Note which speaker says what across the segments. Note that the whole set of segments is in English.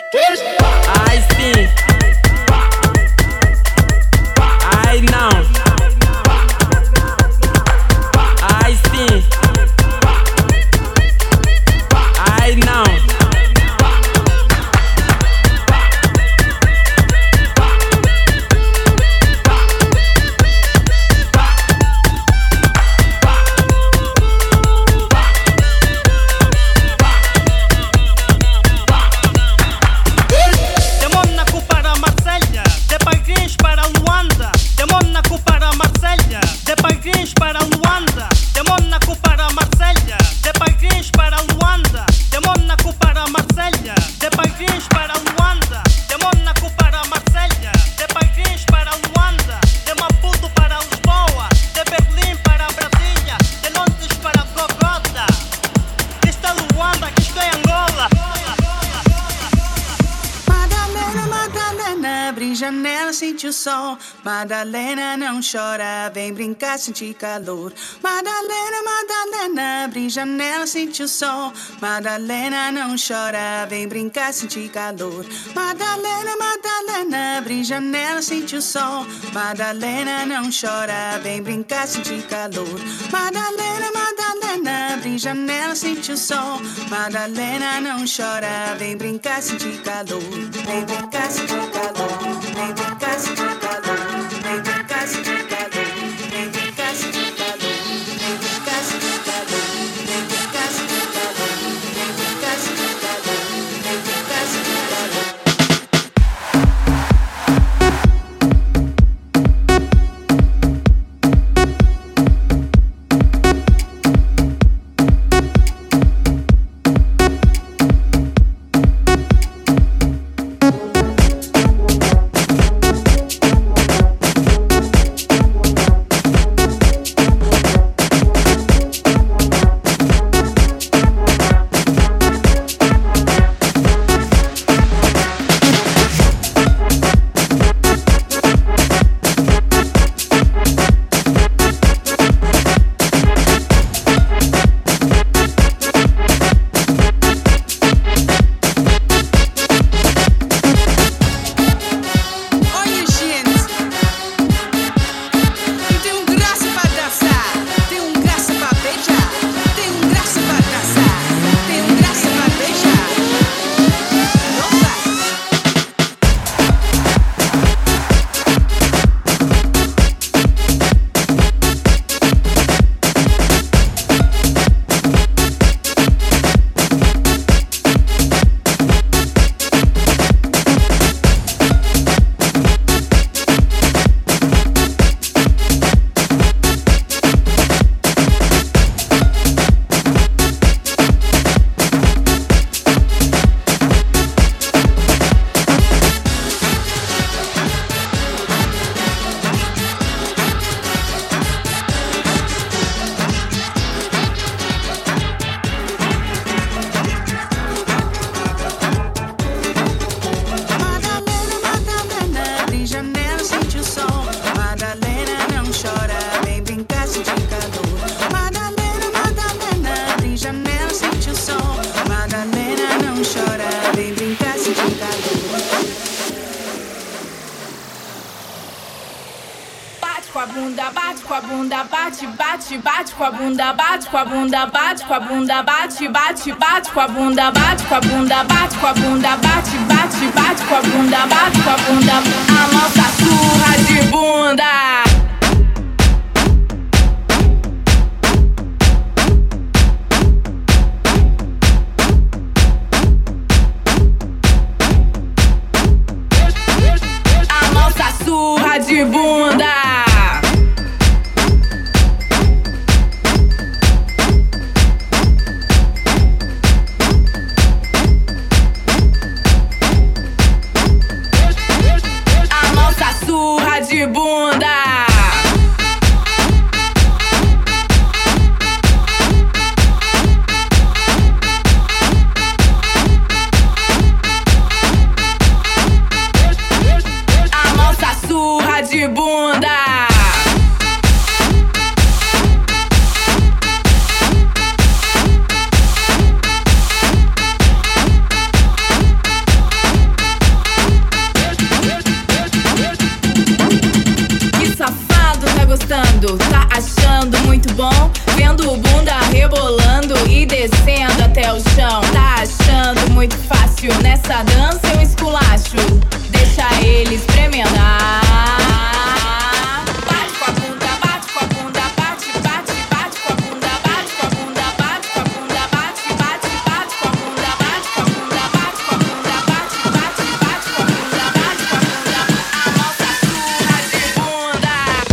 Speaker 1: Ai sim, ai não, ai sim, ai não.
Speaker 2: Janela, sente o sol. Madalena, não chora, vem brincar, sentir calor. Madalena, Madalena, abre janela, sente o sol. Madalena, não chora, vem brincar, sentir calor. Madalena, Madalena, abre janela, sente o sol. Madalena, não chora, vem brincar, sentir calor. Madalena, Madalena, abre janela, sente o sol. Madalena, não chora, vem brincar, sentir calor. Vem brincar, sentir calor. Vem brincar, sentir calor. Vem brincar, sentir calor. Vem brincar, sentir calor. Vem brincar, sentir calor. Vem brincar, sentir calor. Vem brincar, sentir calor. Vem brincar, sentir calor.
Speaker 3: Bate com a bunda, bate, bate, bate com a bunda, bate com a bunda, bate com a bunda, bate, bate, bate com a bunda, bate com a bunda, bate com a bunda, bate, bate, bate com a bunda, bate com a bunda, a nossa surra de bunda. Surra de bunda. A nossa surra de bunda. Surra de bunda. Essa dança é um esculacho, deixa ele experimentar. Bate com a bunda, bate com a bunda, bate, bate, bate com a bunda, bate com a bunda, bate com a bunda, bate, bate, bate com a bunda, bate com a bunda, bate com a bunda, bate, bate, bate com a bunda, bate com a bunda. A nossa surra de bunda.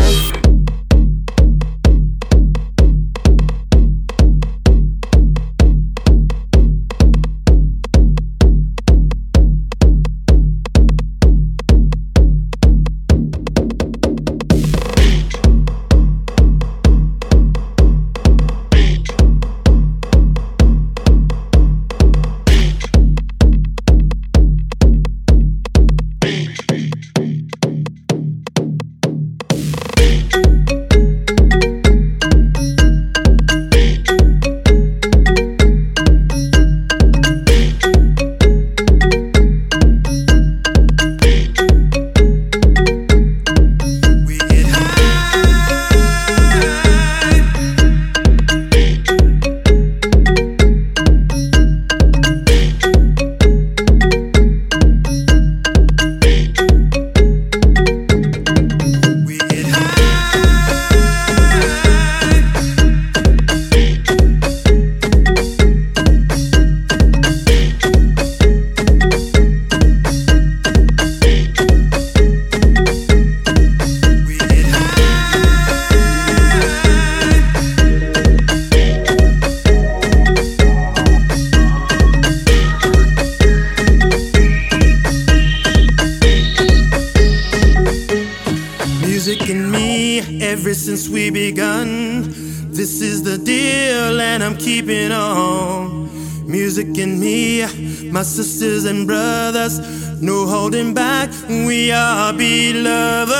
Speaker 4: Music and me, ever since we begun. This is the deal and I'm keeping on. Music and me, my sisters and brothers, no holding back, we are beloved.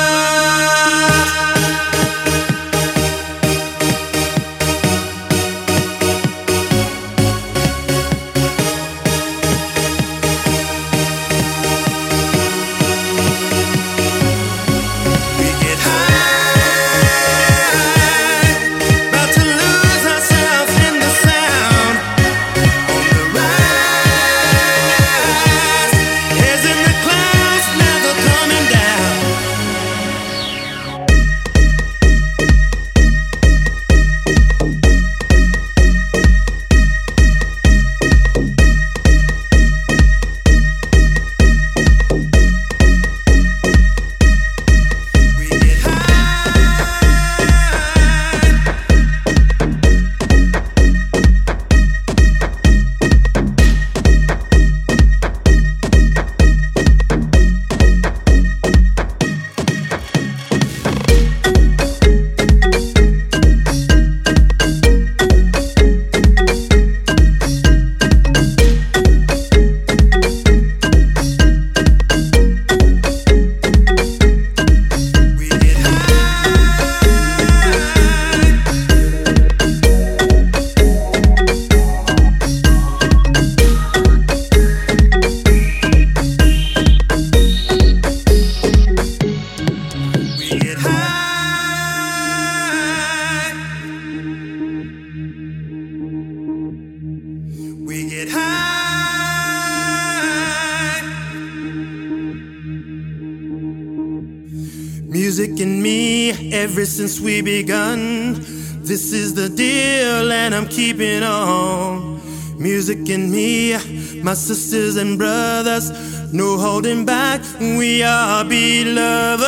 Speaker 4: Music and me, ever since we begun. This is the deal and I'm keeping on. Music and me, my sisters and brothers, no holding back, we are beloved.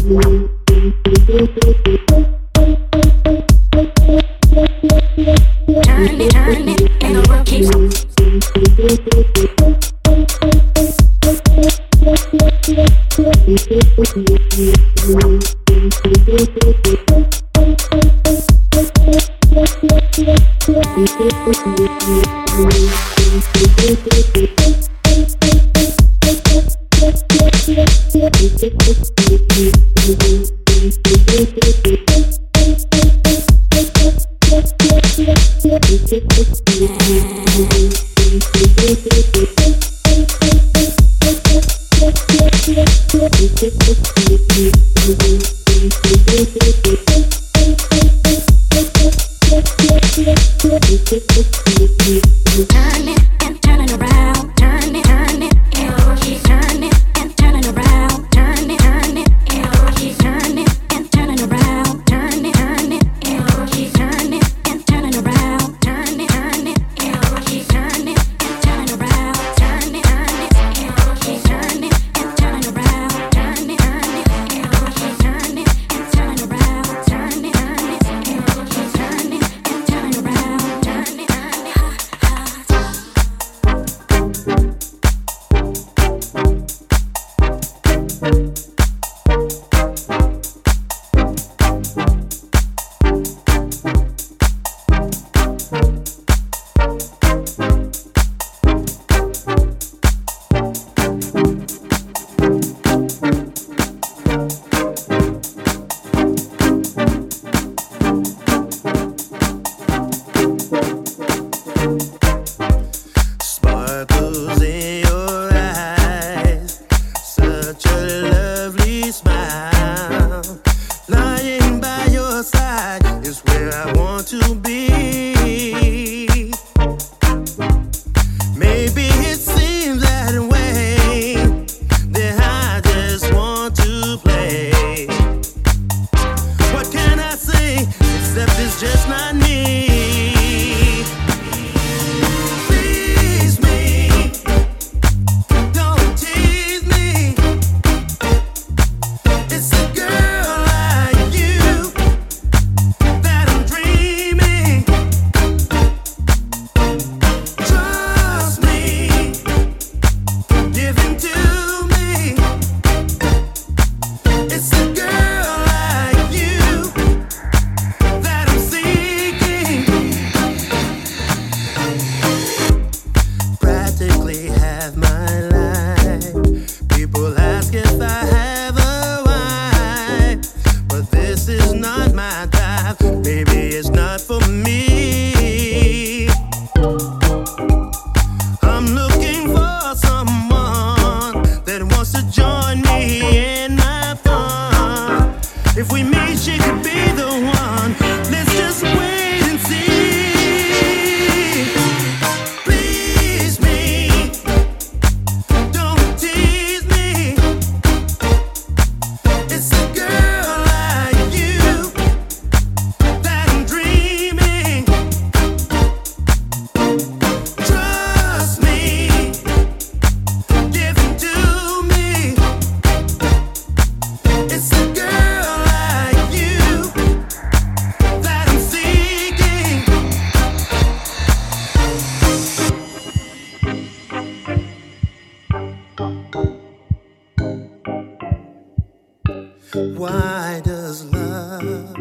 Speaker 4: Why does love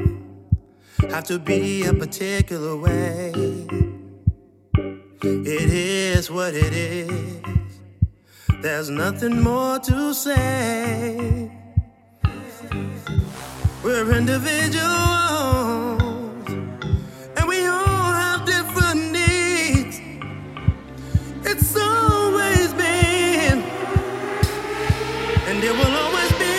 Speaker 4: have to be a particular way? It is what it is. There's nothing more to say. We're individuals, and we all have different needs. It's always been, and it will always be.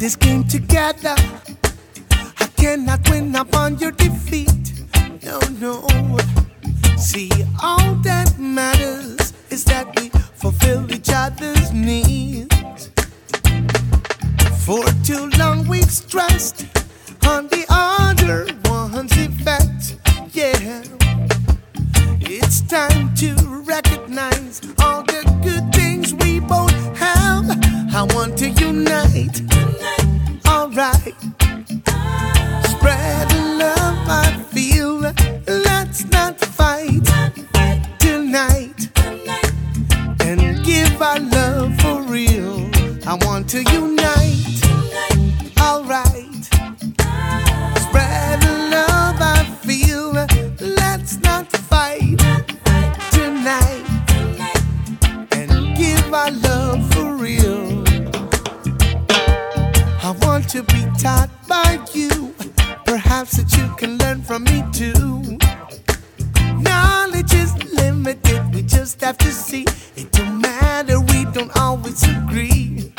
Speaker 5: this game together. I cannot win upon your defeat. No, no. See, all that matters is that we fulfill each other's needs. For too long we've stressed on the other one's effect. Yeah, it's time to recognize all the good things we both have. I want to unite. Alright. Spread the love I feel. Let's not fight tonight. And give our love for real. I want to unite. Alright. Spread the love I feel. Let's not fight tonight. And give our love for real. I want to be taught by you. Perhaps that you can learn from me too. Knowledge is limited, we just have to see. It don't matter, we don't always agree.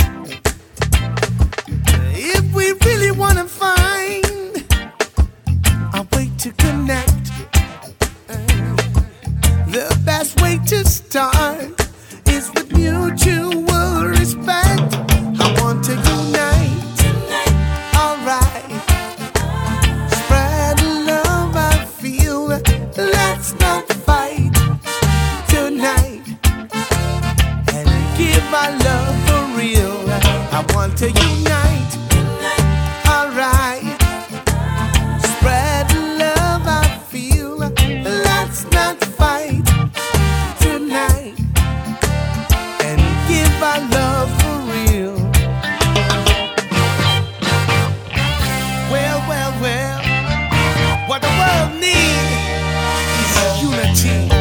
Speaker 5: If we really wanna find a way to connect, the best way to start is with mutual respect. I want to unite. Alright. Spread the love I feel. Let's not fight tonight. And give our love for real. I want to unite. Alright. Spread the love I feel. Let's not fight tonight. And give our love for real. Well, what the world needs is unity.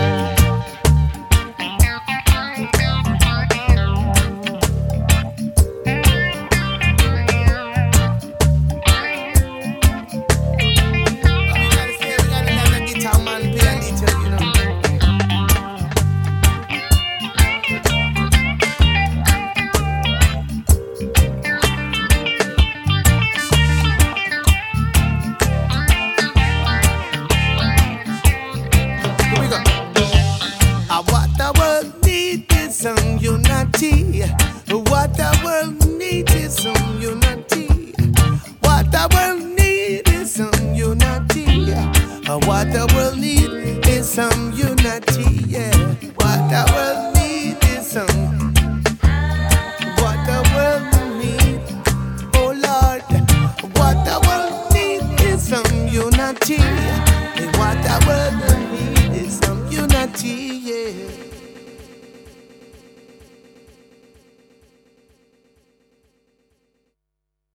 Speaker 5: What the world needs is some unity. What the world needs is some unity. What the world needs is some unity. What the world needs is some unity. Yeah. What the world needs is some. What the world needs, oh Lord. What the world needs is some unity.